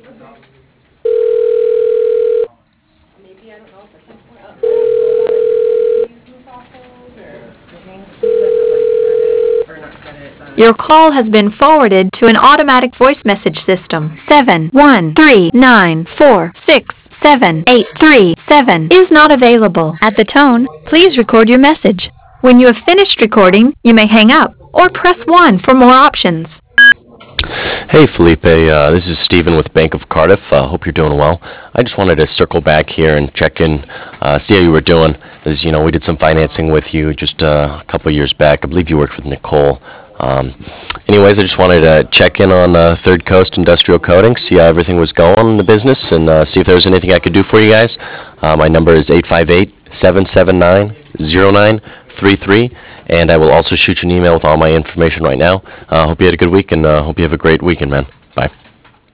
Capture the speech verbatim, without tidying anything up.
Your call has been forwarded to an automatic voice message system. seven one three nine four six seven eight three seven is not available. At the tone, please record your message. When you have finished recording, you may hang up or press one for more options. Hey Felipe, uh, this is Stephen with Bank of Cardiff. Uh, hope you're doing well. I just wanted to circle back here and check in, uh, see how you were doing. As you know, we did some financing with you just uh, a couple of years back. I believe you worked with Nicole. Um, anyways, I just wanted to check in on uh, Third Coast Industrial Coating, see how everything was going in the business, and uh, see if there was anything I could do for you guys. Uh, my number is eight five eight, seven seven nine, zero nine three three, and I will also shoot you an email with all my information right now. I uh, hope you had a good week, and uh, hope you have a great weekend, man. Bye.